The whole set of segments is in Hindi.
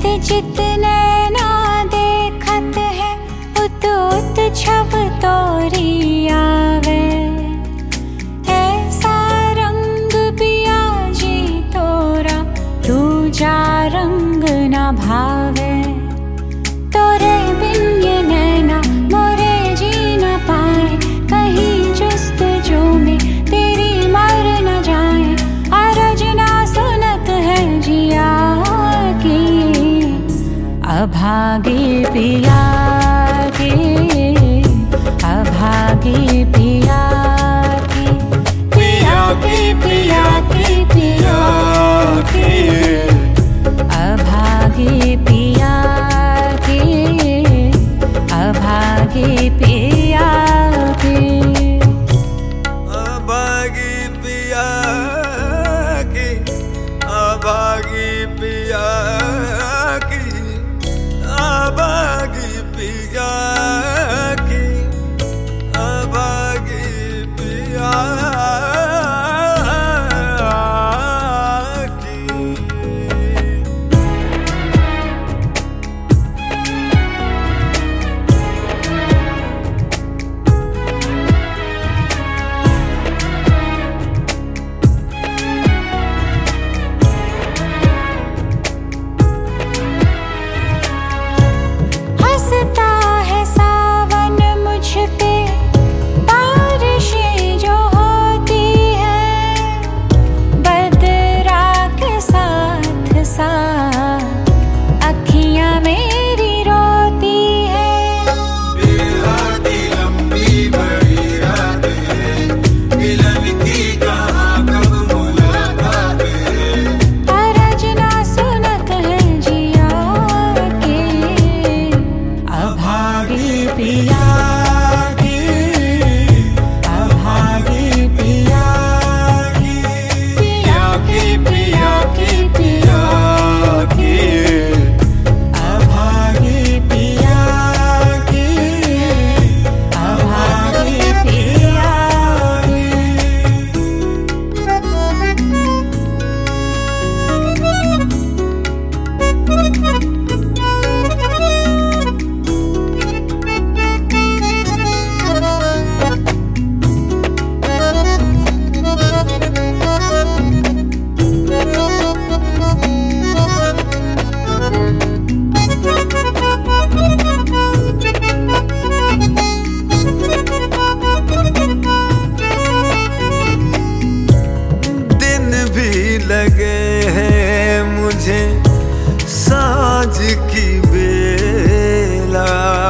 चित नैना देखत है, उत उत छब तोरी आवे। ऐसा रंग पिया जी तोरा, दूजा रंग न भावे। तोरे बिन ये नैना मोरे जी न पाए, कहीं जुस्तजू में तेरी मर न जाए। अरज ना सुनत है जिया की, अभागी पिया की, अभागी पिया की। पिया की पिया की पिया की, अभागी पिया की, अभागी पिया की। अभागी पिया की, अभागी पिया की, अभागी पिया की, अभागी पिया लगे हैं मुझे साँझ की बेला।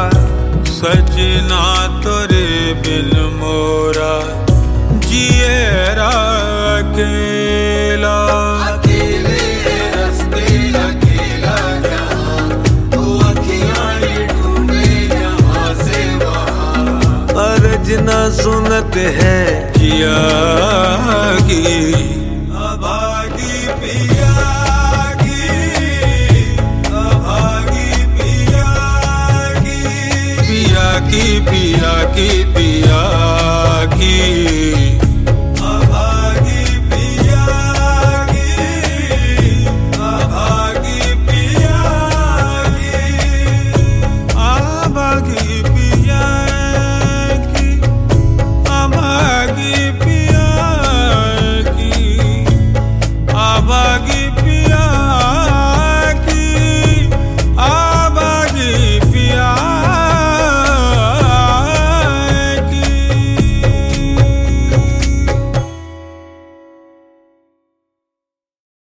सजना तोरे बिन मोरा जिएरा अकेला। अकेले रस्ते अकेला जहाँ, तो अखियाँ ढूंढे यहाँ से वहाँ। अर्ज न सुनत है जिया की, अभागी पिया की, अभागी पिया की। पिया की पिया की पिया की।